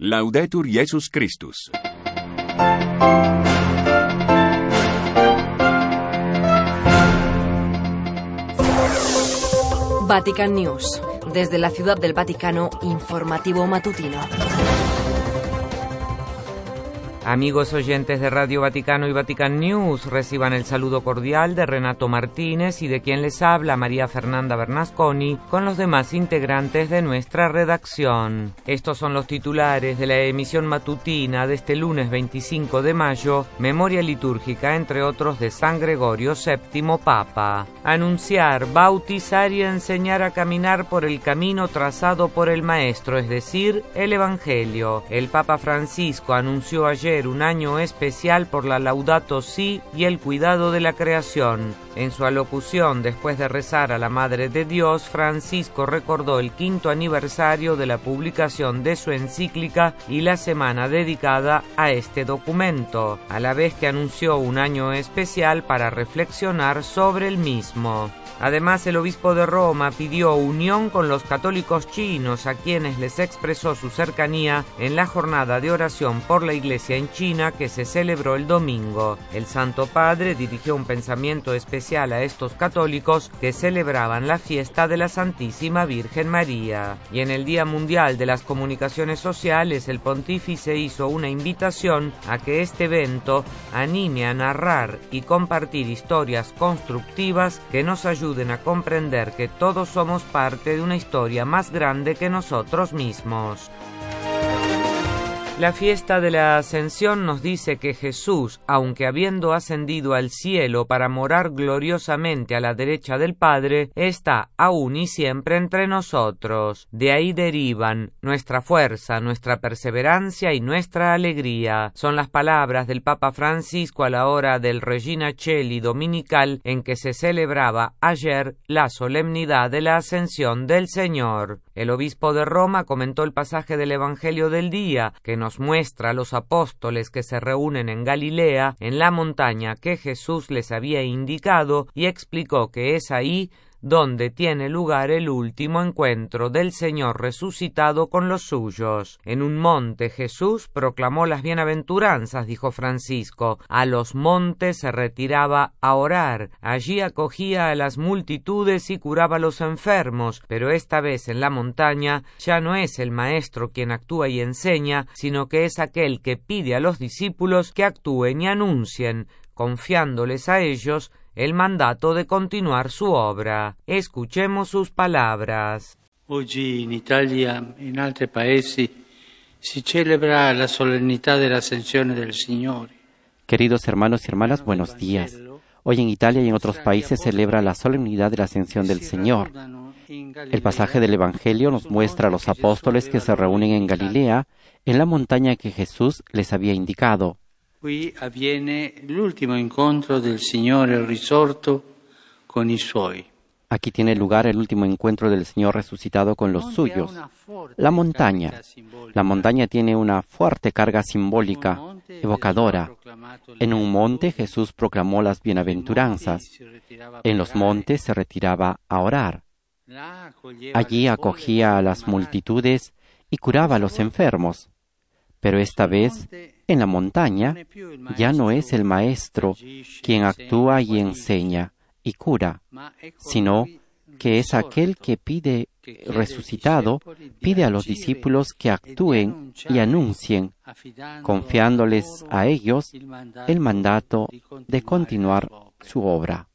Laudetur Jesus Christus. Vatican News. Desde la Ciudad del Vaticano, informativo matutino. Amigos oyentes de Radio Vaticano y Vatican News, reciban el saludo cordial de Renato Martínez y de quien les habla María Fernanda Bernasconi con los demás integrantes de nuestra redacción. Estos son los titulares de la emisión matutina de este lunes 25 de mayo, memoria litúrgica entre otros de San Gregorio VII Papa. Anunciar, bautizar y enseñar a caminar por el camino trazado por el Maestro, es decir, el Evangelio. El Papa Francisco anunció ayer un año especial por la Laudato Si y el cuidado de la creación. En su alocución, después de rezar a la Madre de Dios, Francisco recordó el 5º aniversario de la publicación de su encíclica y la semana dedicada a este documento, a la vez que anunció un año especial para reflexionar sobre el mismo. Además, el obispo de Roma pidió unión con los católicos chinos, a quienes les expresó su cercanía en la jornada de oración por la Iglesia en China que se celebró el domingo. El Santo Padre dirigió un pensamiento especial a estos católicos que celebraban la fiesta de la Santísima Virgen María. Y en el Día Mundial de las Comunicaciones Sociales, el pontífice hizo una invitación a que este evento anime a narrar y compartir historias constructivas que nos ayuden a comprender que todos somos parte de una historia más grande que nosotros mismos. La fiesta de la Ascensión nos dice que Jesús, aunque habiendo ascendido al cielo para morar gloriosamente a la derecha del Padre, está aún y siempre entre nosotros. De ahí derivan nuestra fuerza, nuestra perseverancia y nuestra alegría. Son las palabras del Papa Francisco a la hora del Regina Coeli dominical en que se celebraba ayer la solemnidad de la Ascensión del Señor. El obispo de Roma comentó el pasaje del Evangelio del día, que nos muestra a los apóstoles que se reúnen en Galilea, en la montaña que Jesús les había indicado, y explicó que es ahí donde tiene lugar el último encuentro del Señor resucitado con los suyos. En un monte Jesús proclamó las bienaventuranzas, dijo Francisco. A los montes se retiraba a orar. Allí acogía a las multitudes y curaba a los enfermos, pero esta vez en la montaña ya no es el Maestro quien actúa y enseña, sino que es aquel que pide a los discípulos que actúen y anuncien, confiándoles a ellos el mandato de continuar su obra. Escuchemos sus palabras. Oggi in Italia e in altri paesi si celebra la solennità dell'ascensione del Signore. Queridos hermanos y hermanas, buenos días. Hoy en Italia y en otros países se celebra la solemnidad de la ascensión del Señor. El pasaje del Evangelio nos muestra a los apóstoles que se reúnen en Galilea, en la montaña que Jesús les había indicado. Qui avviene l'ultimo incontro del Signore risorto con i suoi. Aquí tiene lugar el último encuentro del Señor resucitado con los suyos. La montaña tiene una fuerte carga simbólica, evocadora. En un monte Jesús proclamó las bienaventuranzas. En los montes se retiraba a orar. Allí acogía a las multitudes y curaba a los enfermos. Pero esta vez, en la montaña, ya no es el Maestro quien actúa y enseña y cura, sino que es aquel que pide resucitado, pide a los discípulos que actúen y anuncien, confiándoles a ellos el mandato de continuar su obra.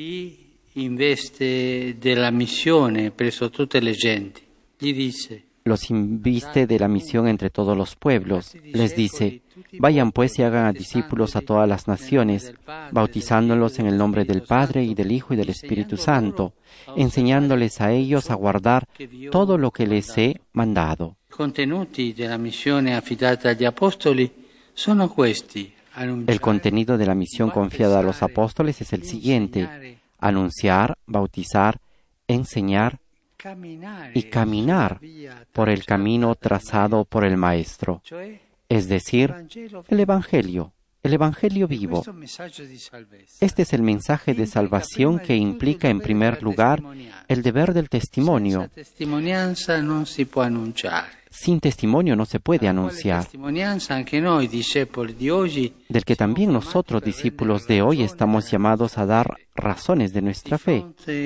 Investe della missione presso tutte le genti. Gli dice: los inviste de la misión entre todos los pueblos. Les dice, vayan pues y hagan a discípulos a todas las naciones, bautizándolos en el nombre del Padre y del Hijo y del Espíritu Santo, enseñándoles a ellos a guardar todo lo que les he mandado. Contenuti della missione affidata agli apostoli sono questi. El contenido de la misión confiada a los apóstoles es el siguiente: anunciar, bautizar, enseñar y caminar por el camino trazado por el Maestro, es decir, el Evangelio vivo. Este es el mensaje de salvación que implica en primer lugar el deber del testimonio. sin testimonio no se puede anunciar, del que también nosotros, discípulos de hoy, estamos llamados a dar razones de nuestra fe.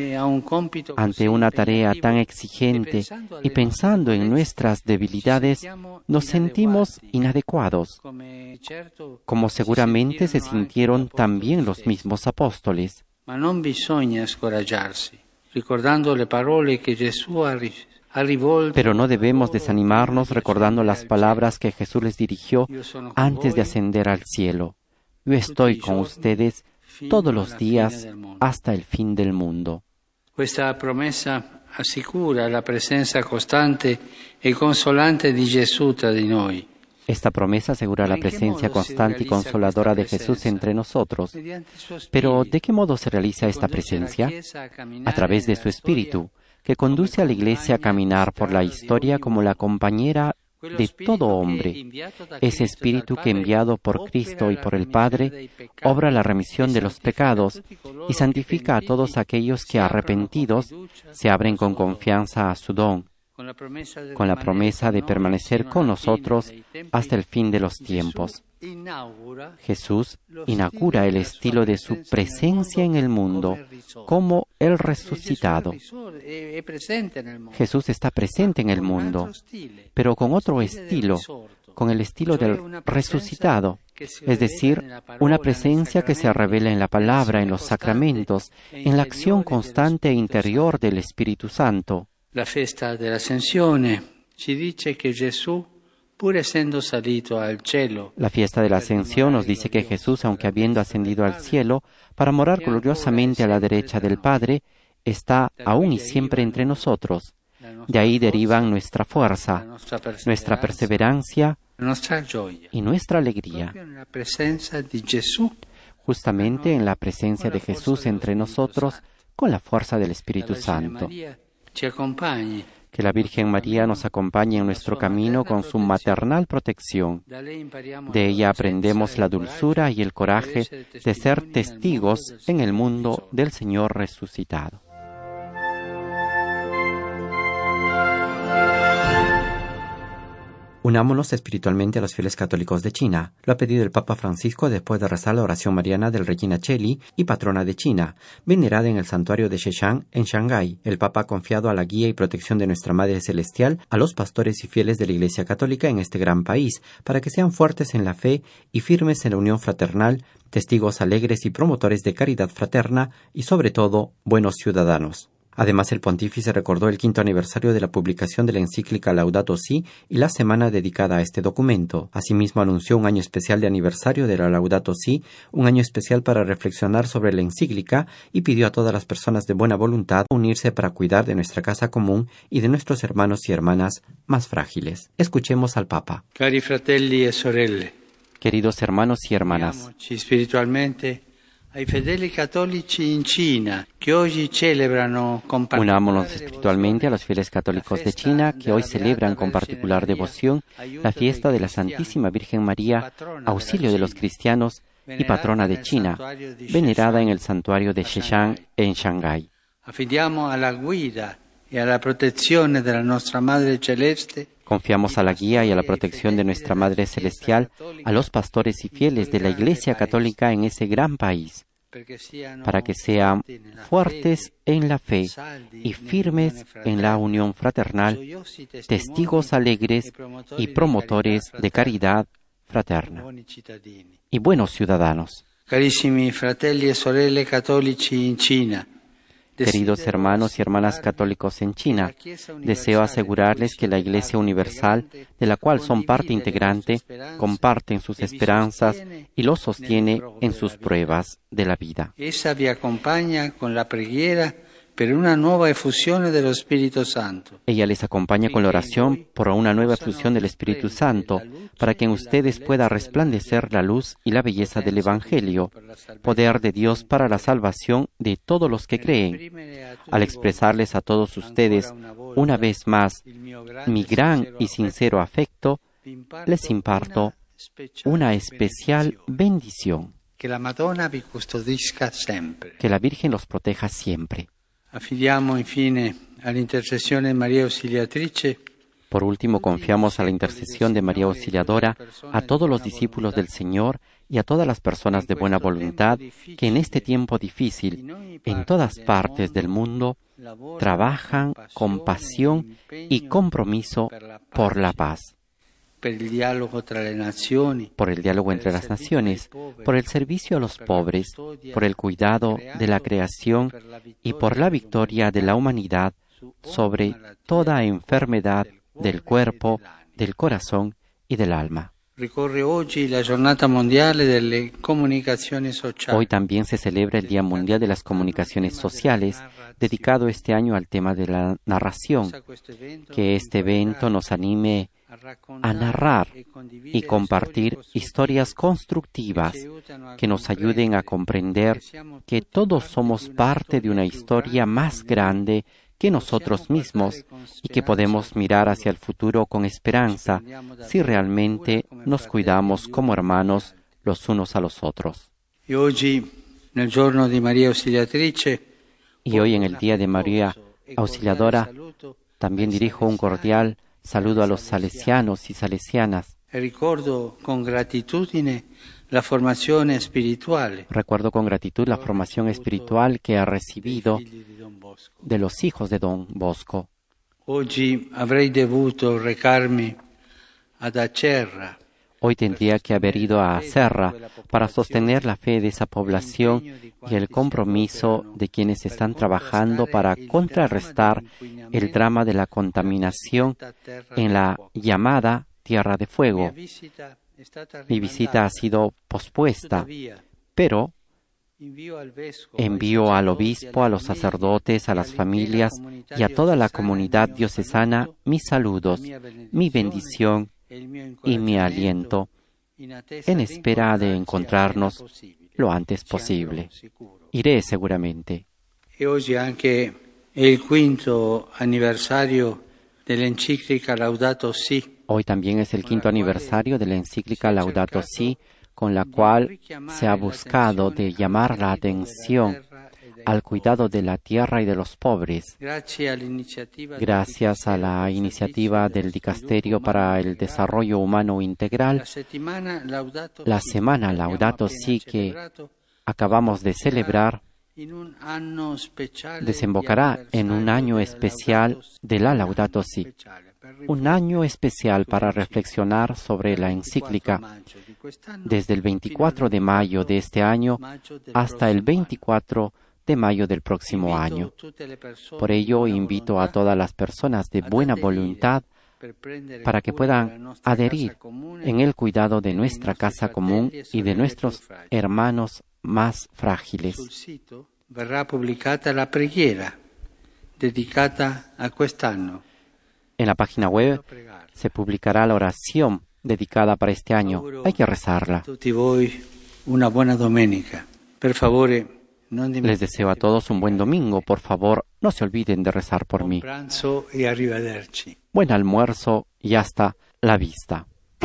Ante una tarea tan exigente y pensando en nuestras debilidades, nos sentimos inadecuados, como seguramente se sintieron también los mismos apóstoles. Ma non bisogna scoraggiarsi, ricordando le parole che Gesù ha rivolto. Pero no debemos desanimarnos recordando las palabras que Jesús les dirigió antes de ascender al cielo. Yo estoy con ustedes todos los días hasta el fin del mundo. Questa promessa assicura la presenza costante e consolante di Gesù tra di noi. Esta promesa asegura la presencia constante y consoladora de Jesús entre nosotros. Pero, ¿de qué modo se realiza esta presencia? A través de su Espíritu, que conduce a la Iglesia a caminar por la historia como la compañera de todo hombre. Ese Espíritu que, enviado por Cristo y por el Padre, obra la remisión de los pecados y santifica a todos aquellos que, arrepentidos, se abren con confianza a su don, con la promesa de permanecer con nosotros hasta el fin de los tiempos. Jesús inaugura el estilo de su presencia en el mundo como el resucitado. Jesús está presente en el mundo, pero con otro estilo, con el estilo del resucitado, es decir, una presencia que se revela en la palabra, en los sacramentos, en la acción constante e interior del Espíritu Santo. La festa dell'Ascensione ci dice che Gesù, pur essendo salito al cielo, la fiesta de la Ascensión nos dice que Jesús, aunque habiendo ascendido al cielo para morar gloriosamente a la derecha del Padre, está aún y siempre entre nosotros. De ahí derivan nuestra fuerza, nuestra perseverancia y nuestra alegría. Justamente en la presencia de Jesús entre nosotros, con la fuerza del Espíritu Santo. Que la Virgen María nos acompañe en nuestro camino con su maternal protección. De ella aprendemos la dulzura y el coraje de ser testigos en el mundo del Señor resucitado. Unámonos espiritualmente a los fieles católicos de China. Lo ha pedido el Papa Francisco después de rezar la oración mariana del Regina Coeli y patrona de China, venerada en el santuario de Sheshan, en Shanghái. El Papa ha confiado a la guía y protección de nuestra Madre Celestial a los pastores y fieles de la Iglesia Católica en este gran país, para que sean fuertes en la fe y firmes en la unión fraternal, testigos alegres y promotores de caridad fraterna y, sobre todo, buenos ciudadanos. Además, el pontífice recordó el 5º aniversario de la publicación de la encíclica Laudato Si y la semana dedicada a este documento. Asimismo, anunció un año especial de aniversario de la Laudato Si, un año especial para reflexionar sobre la encíclica, y pidió a todas las personas de buena voluntad unirse para cuidar de nuestra casa común y de nuestros hermanos y hermanas más frágiles. Escuchemos al Papa. Cari fratelli e sorelle, queridos hermanos y hermanas, espiritualmente ai fedeli cattolici in Cina che oggi celebrano con unámonos espiritualmente a los fieles católicos de China que hoy celebran con particular devoción la fiesta de la Santísima Virgen María, auxilio de los cristianos y patrona de China, venerada en el santuario de Sheshan en Shanghái. Affidiamo alla guida e alla protezione della nostra Madre Celeste. Confiamos a la guía y a la protección de nuestra Madre Celestial a los pastores y fieles de la Iglesia Católica en ese gran país, para que sean fuertes en la fe y firmes en la unión fraternal, testigos alegres y promotores de caridad fraterna y buenos ciudadanos. Carissimi fratelli e sorelle cattolici in Cina, queridos hermanos y hermanas católicos en China, deseo asegurarles que la Iglesia Universal, de la cual son parte integrante, comparten sus esperanzas y los sostiene en sus pruebas de la vida. Essa vi acompaña con la preghiera per una nuova efusione dello Spirito Santo. Ella les acompaña con la oración por una nueva efusión del Espíritu Santo, para que en ustedes pueda resplandecer la luz y la belleza del Evangelio, poder de Dios para la salvación de todos los que creen. Al expresarles a todos ustedes, una vez más, mi gran y sincero afecto, les imparto una especial bendición. Que la Madonna vi custodisca sempre. Que la Virgen los proteja siempre. Affidiamo infine all'intercessione Maria Ausiliatrice Por último, confiamos a la intercesión de María Auxiliadora a todos los discípulos del Señor y a todas las personas de buena voluntad que en este tiempo difícil, en todas partes del mundo, trabajan con pasión y compromiso por la paz, por el diálogo entre las naciones, por el servicio a los pobres, por el cuidado de la creación y por la victoria de la humanidad sobre toda enfermedad del cuerpo, del corazón y del alma. Hoy también se celebra el Día Mundial de las Comunicaciones Sociales, dedicado este año al tema de la narración. Que este evento nos anime a narrar y compartir historias constructivas que nos ayuden a comprender que todos somos parte de una historia más grande que nosotros mismos y que podemos mirar hacia el futuro con esperanza si realmente nos cuidamos como hermanos los unos a los otros. Y hoy, en el Día de María Auxiliadora, también dirijo un cordial saludo a los salesianos y salesianas. Recuerdo con gratitud la formación espiritual que ha recibido de los hijos de Don Bosco. Hoy tendría que haber ido a Acerra para sostener la fe de esa población y el compromiso de quienes están trabajando para contrarrestar el drama de la contaminación en la llamada Tierra de Fuego. Mi visita ha sido pospuesta, pero envío al obispo, a los sacerdotes, a las familias y a toda la comunidad diocesana mis saludos, mi bendición y mi aliento, en espera de encontrarnos lo antes posible. Iré seguramente. Y hoy anche el 5º aniversario de la encíclica Laudato Si. Hoy también es el 5º aniversario de la encíclica Laudato Si, con la cual se ha buscado de llamar la atención al cuidado de la tierra y de los pobres. Gracias a la iniciativa del Dicasterio para el Desarrollo Humano Integral, la semana Laudato Si que acabamos de celebrar desembocará en un año especial de la Laudato Si. Un año especial para reflexionar sobre la encíclica desde el 24 de mayo de este año hasta el 24 de mayo del próximo año. Por ello, invito a todas las personas de buena voluntad para que puedan adherir en el cuidado de nuestra casa común y de nuestros hermanos más frágiles. Verrà pubblicata la preghiera dedicata a quest'anno. En la página web se publicará la oración dedicada para este año. Hay que rezarla. Les deseo a todos un buen domingo. Por favor, no se olviden de rezar por mí. Buen almuerzo y hasta la vista.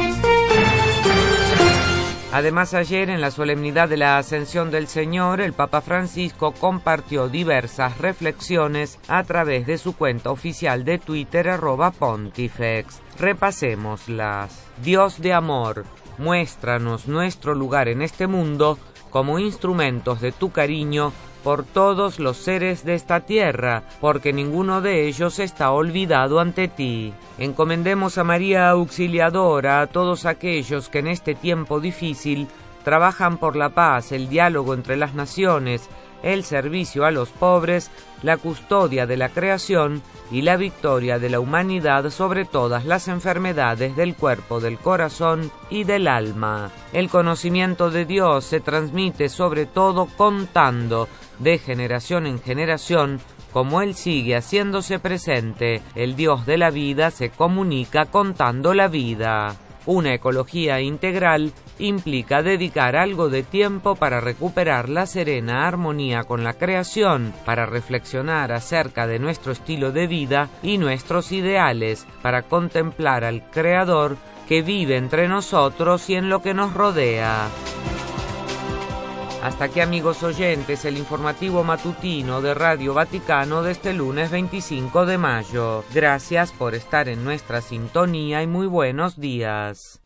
Además, ayer, en la solemnidad de la Ascensión del Señor, el Papa Francisco compartió diversas reflexiones a través de su cuenta oficial de Twitter, @Pontifex. Repasémoslas. Dios de amor, muéstranos nuestro lugar en este mundo como instrumentos de tu cariño por todos los seres de esta tierra, porque ninguno de ellos está olvidado ante ti. Encomendemos a María Auxiliadora a todos aquellos que en este tiempo difícil trabajan por la paz, el diálogo entre las naciones, el servicio a los pobres, la custodia de la creación y la victoria de la humanidad sobre todas las enfermedades del cuerpo, del corazón y del alma. El conocimiento de Dios se transmite sobre todo contando, de generación en generación, como Él sigue haciéndose presente. El Dios de la vida se comunica contando la vida. Una ecología integral implica dedicar algo de tiempo para recuperar la serena armonía con la creación, para reflexionar acerca de nuestro estilo de vida y nuestros ideales, para contemplar al Creador que vive entre nosotros y en lo que nos rodea. Hasta aquí, amigos oyentes, el informativo matutino de Radio Vaticano de este lunes 25 de mayo. Gracias por estar en nuestra sintonía y muy buenos días.